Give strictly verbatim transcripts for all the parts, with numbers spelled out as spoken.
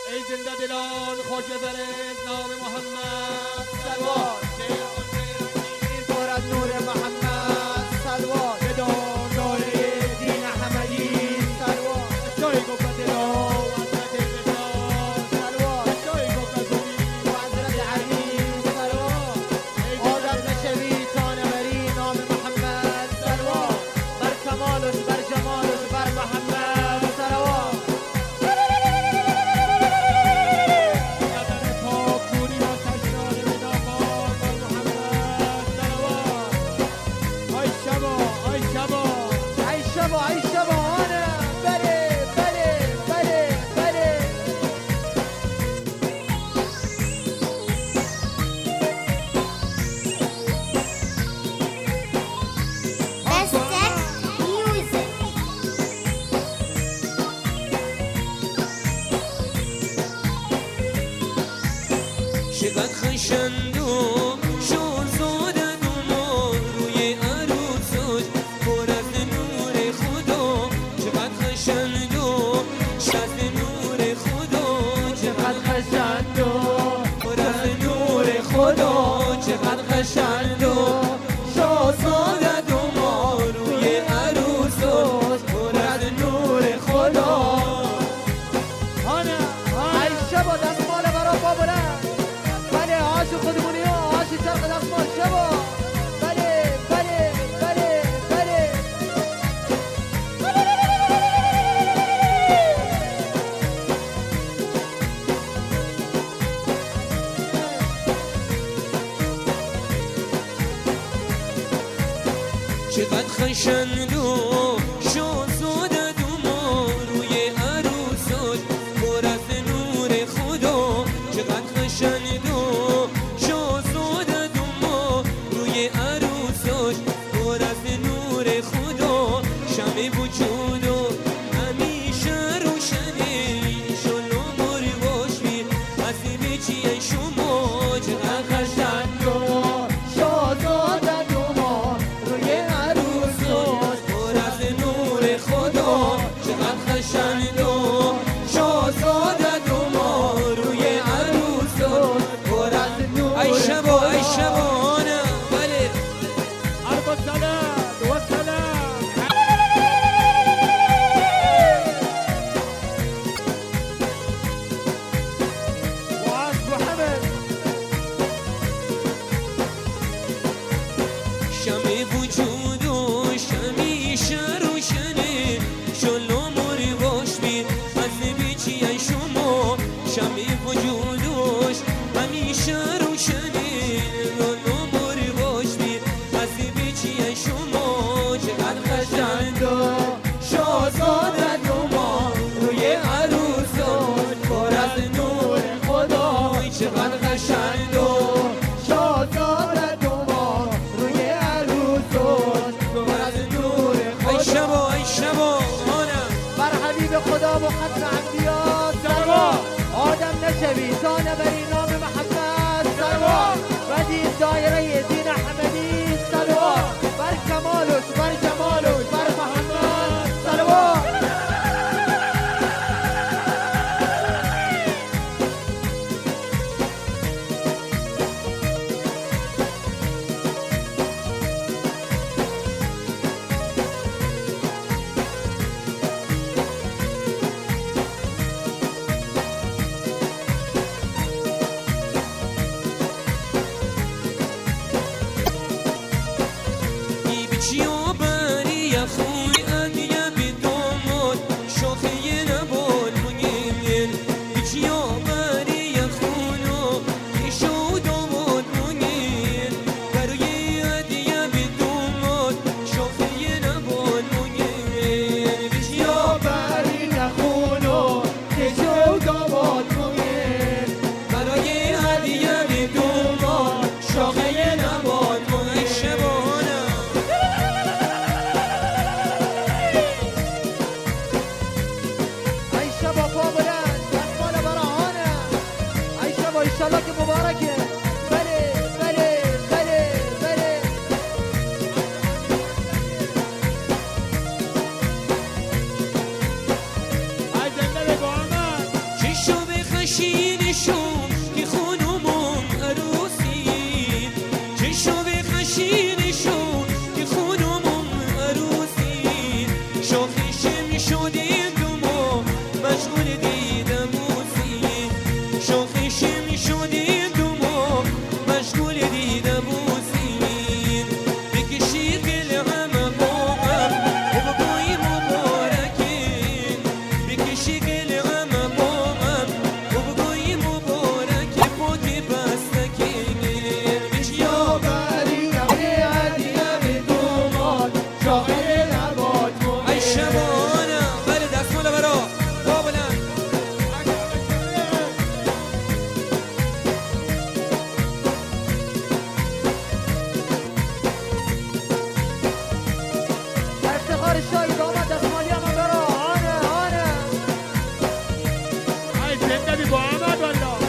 ای زنده دلان خوش ببرید نام محمد سلوات این پر از نور محمد سلوات بدون داره دین احمدی سلوات جای گفت دلو حضرت بدان سلوات جای گفت زوی و حضرت علی سلوات آدم نشوی تا نبری نام محمد سلوات بر کمالش بر جمالش بر محمد سلوات قدر پاکوری و تشنان بدامان بر محمد سلوات آی شبا آی شبا ای شبا ای شبا آنه بله بله بله بله چقدر خشند و شاهزاده دوما روی عروسش پر از نور خدا چقدر خشند و شد نور خدا چقدر خشند و پر از نور خدا چقدر خشند و شاهزاده دوما روی عروسش پر از نور خدا آنه ای شبا دستمال برا بابره بله آش خودمونی ها آش چرخ دستمال شبا بله بله بله بله چقدر خشند و شاهزاده دوما روی عروسش پر از نور خدا چقدر خشند و شاهزاده دوما روی عروسش پر از نور خدا شمع وجود و همیشه روشنی شلو مری باش بی عزیزی چیه شما چقدر خشند و شاهزاده دوما روی عروسش پر از نور خدا چقدر خشند و شاهزاده دوما روی عروسش پر از نور ای شبا ای شبانه بله حرب السلام والسلام وعصب وحمد شمع وجود و همیشه روشنی شلو مری باش بی عزیزی چیه شما شمع وجودش همیشه روشنی شلو مری باش بی عزیزی چیه شما چقدر خشند و شاهزاده دوما روی عروسش پر از نور خدا چقدر خشند و شاهزاده دوما روی عروسش پر از نور ای خدا شبا ای شبا آنم بر حبیب خدا و ختم انبیا سلوات آدم نشوی تا نبری نام محمد سلوات و دین دایره دین احمدی سلوات بر کمالش بر جمالش بر محمد سلوات چیا بری خوی ادیه بی دومون شاخه نبال مونین چیا بری خونو ایشو دومون مونین برای ادیه بی دومون شاخه نبال مونین چیا بری نخونو که جو داماد موین برای ادیه بی دومون شاخه نبال مونین شبانه ای شبا پا بلند دستمال براهانه ای شبا ایشالله که مبارکه بله بله بله بله ای زنده بگو آمد چشم شدی دومو مشغول دیدم موسی شوخیشم شدی دومو مشغول دیدم موسی بکشی دل همه باهم و بگوی مبارکین بکشی دل همه باهم و بگوی مبارک پاک بستکین بچیا بری نبی عدیه به دومان شاقه نبات مومن ای شبانه بله دستمال برا با بلند افتخار شاهی داماد دستمالی هم برا آنه آنه ای زنده بی با احمد والله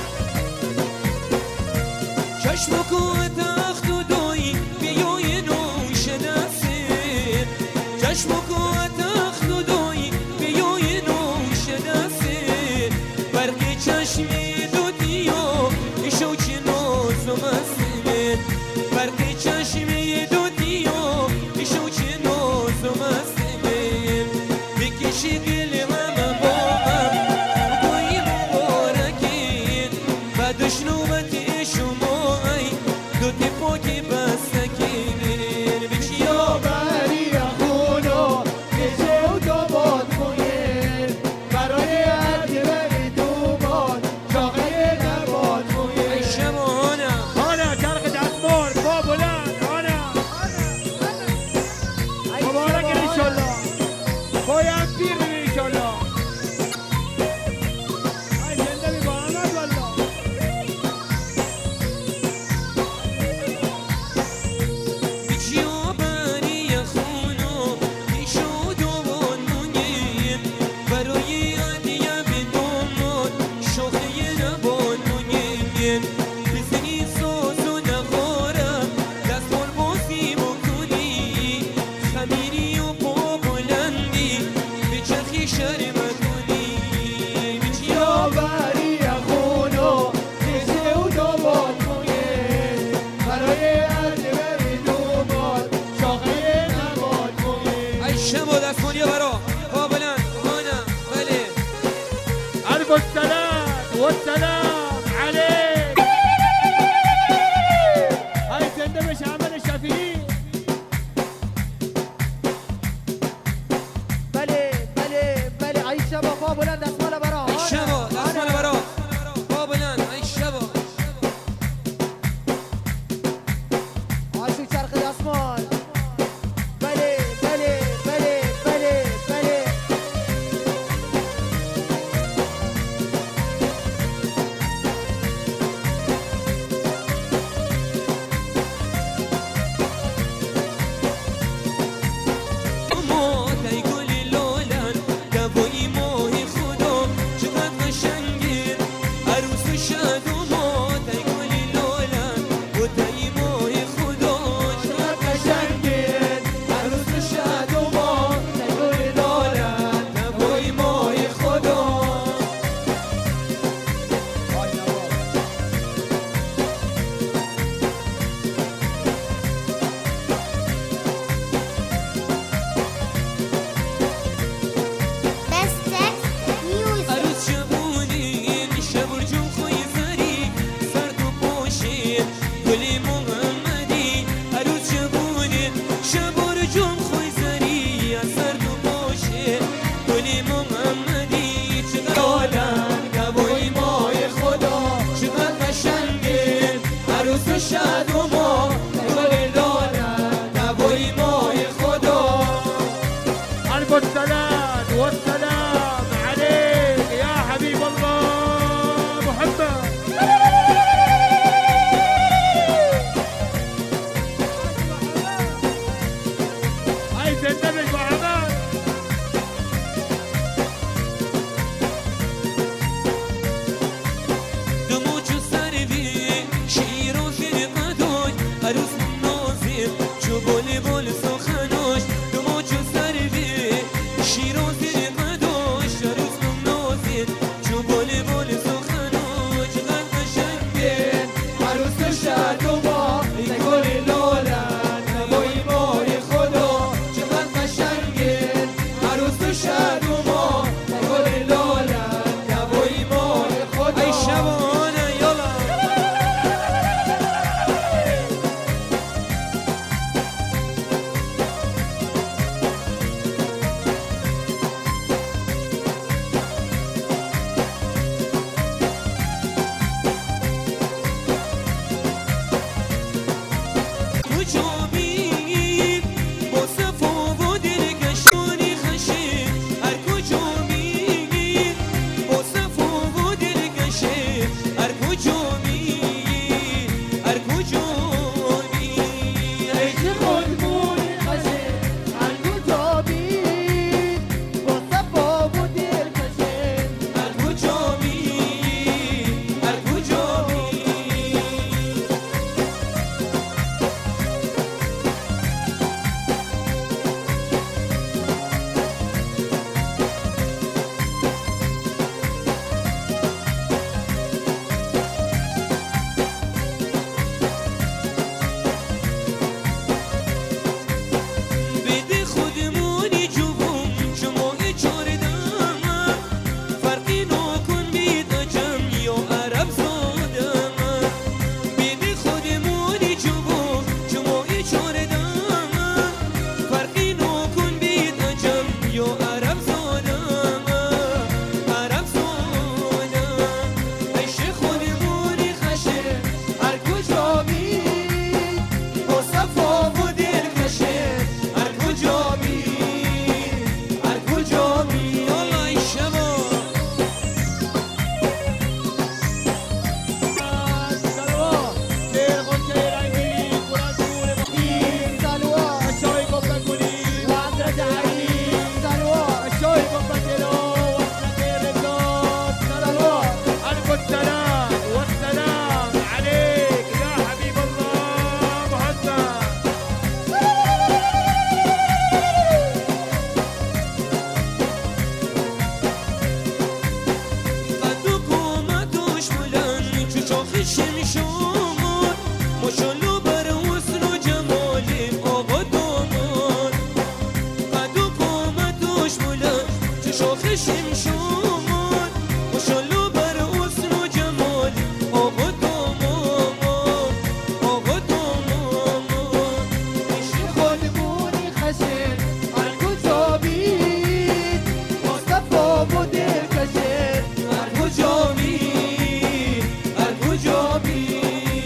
چشم کو تخت و دایی بیای نوش دسته چشم کو تخت و دایی بیای نوش دسته برقی چشمی دوتیو ایشو چه ناز و مسته برقی چشمی دوتیو ایشو چه ناز و مسته بکشی دل همه با هم بگوی مبارکین بعدش نوبتی شما ای دوتی پاکی بستکین بچیا بری خونو کشه و داماد موین برای عدیه به دومان شاقه نبات ای موین شبانه آنه چرخ دستمال با بلند آنه مبارک انشالله باید پیر ببین انشالله ای زنده بی با احمد والله بچیا بری خونو ایشو دوان مونیم برای عدیه به دوماد شاخه نبان مونیم بزنی ساز و نخارم دستمال بازی بکنی خمیری و پا بلندی به چرخی شرمت کنی بچیا بری خونو کشه و داماد موین برای عدیه به دومان شاقه نبات موین ای شبا دستمالی برا پا بلند آنه بله الف السلام والسلام عليك هاي زنده بش عمل الشافعي بله بله بله عیشه با پا بلند دستمال برا ای شبا دستمال برا پا بلند ای شبا عاشق چرخ دستمال بله بله بله بله بله ما ای گل لالن دوایی ماه خدا چقدر قشنگه عروس و شاد و ما ای گل لالن و تای ماه خدا چقدر قشنگه عروس شاد و ما نگوی دارن دوایی ماه خدا عروس شبونین شبر جون خوی زری سر تو پاشین گلی محمدی عروس شبونین شبر جون خوی زری سر تو پاشین گلی محمدی چقدر دارن گوی مای خدا چقدر قشنگه عروس و شاد و ما گل دارن دوایی ماه خدا الف السلام والسلام عليك يا حبيب الله محمد هاي زنده بش محمد دمو چو سروی شیر و فرقداش عروس نازیم چو بول بول سخناش دمو چو سروی شیر و فرقداش شمشون مشلو بر حسن و جمالیم آقا داماد قد و قامتش بلند چه شاخ شمشون مشلو بر حسن و جمالیم آقا داماد آقا داماد عشق خودمونی خشن هر کجا بید مصطفی و دل کشن هر کجا بید هر کجا بید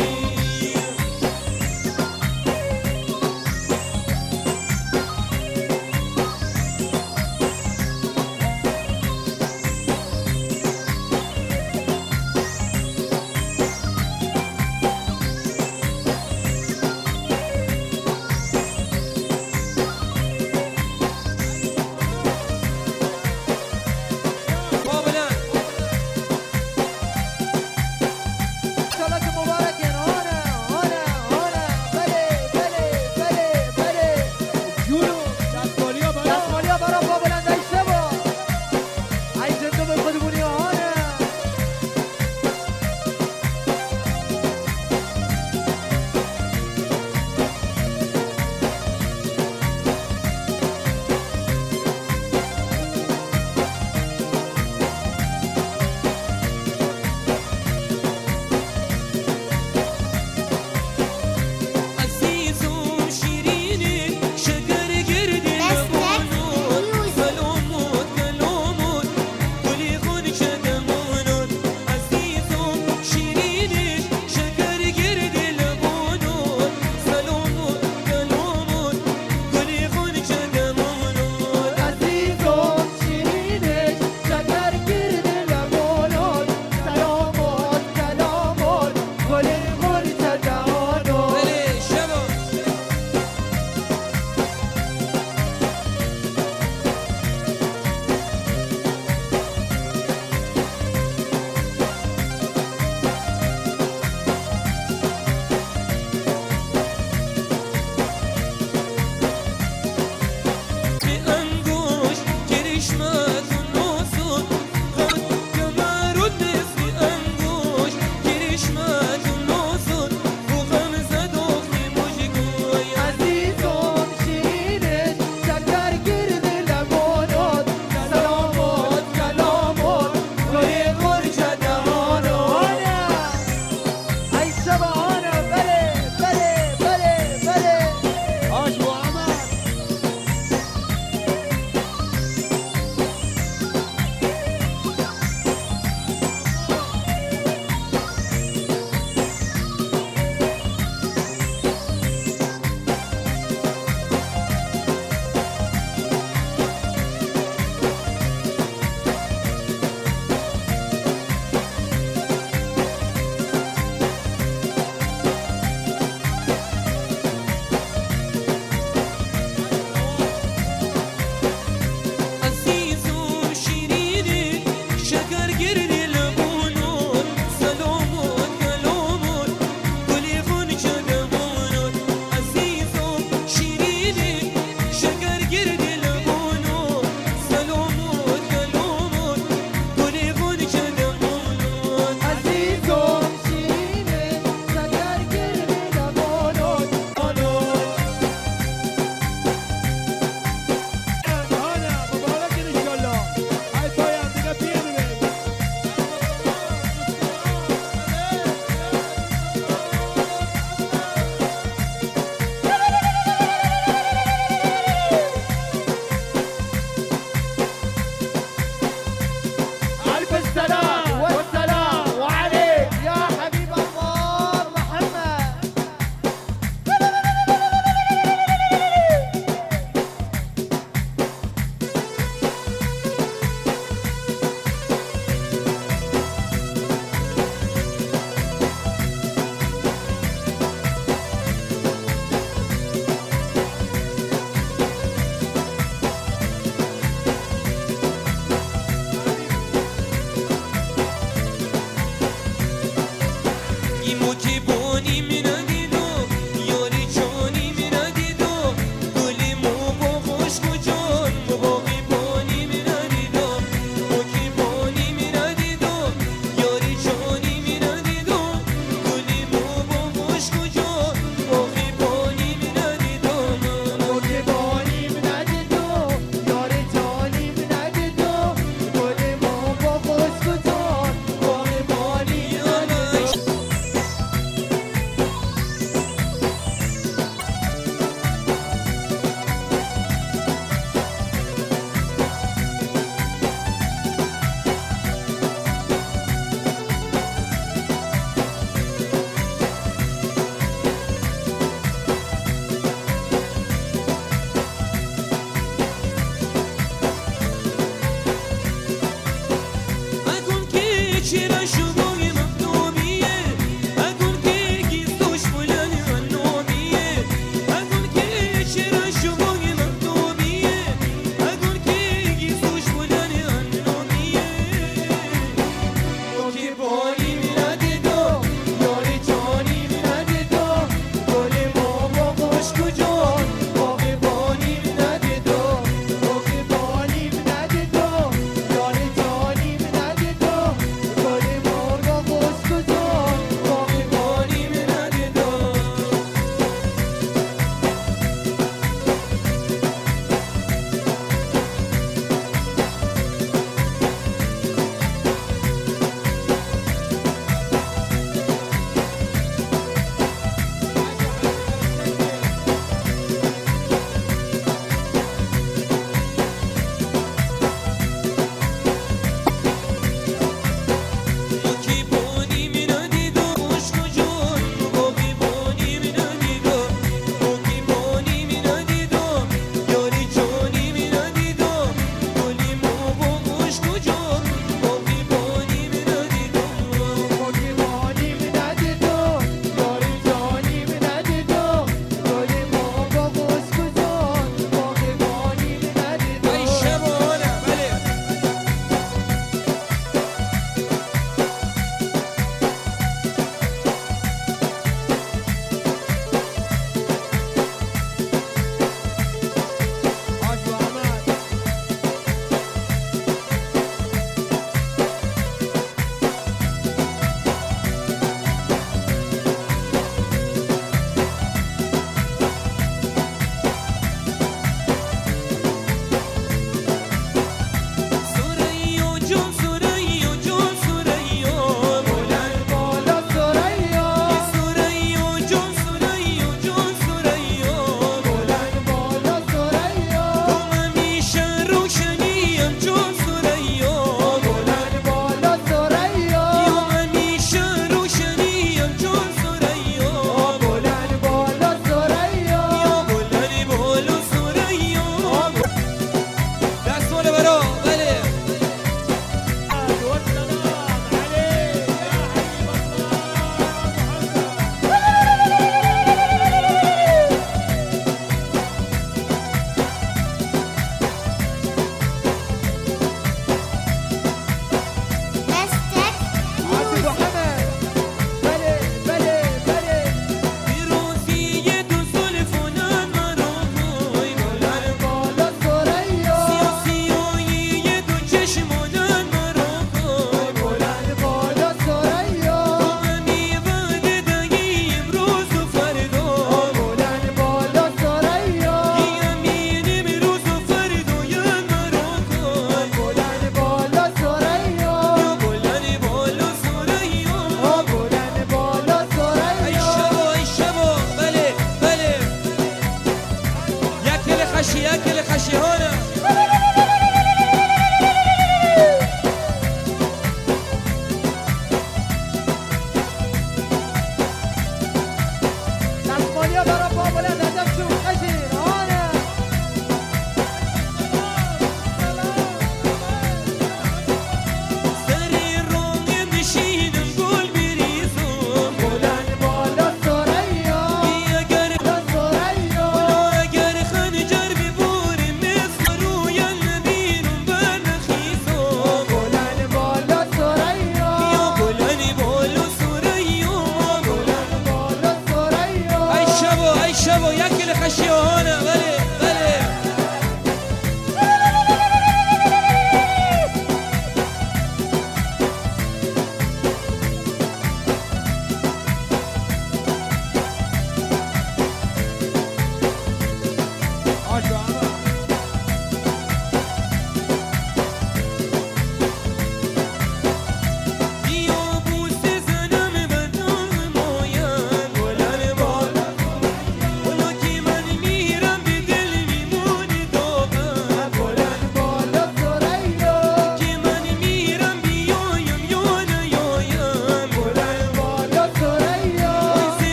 انشالله که مبارکن هانه هانه هانه بله بله بله بله جونو دستمالیا برا دستمالیا برا پا بلند ای شبا ای زنده به خودمونی هانه عزیزم شیرینی شکر گردی لبانون سلامت کلامت گلی خون شدمانون عزیزم شیرینی شکر گردی لبانون سلامت کلامت گلی خون شدمانون عزیزم شیرینش شکر گرد لبانات سلامات کلامات گل گل جدانات بله شبا به انگوش کرشمه